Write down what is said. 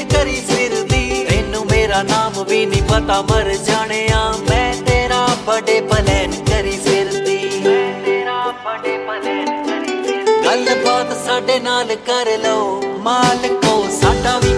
ਕਰੀ ਫਿਰਦੀ। ਤੈਨੂੰ ਮੇਰਾ ਨਾਮ ਵੀ ਨੀ ਪਤਾ ਮਰ ਜਾਣਿਆ, ਮੈਂ ਤੇਰਾ ਬੜੇ ਪਲਾਨ ਕਰੀ ਫਿਰਦੀ। ਗੱਲ ਬਾਤ ਸਾਡੇ ਨਾਲ ਕਰ ਲਓ ਮਾਲਕੋ, ਸਾਡਾ ਵੀ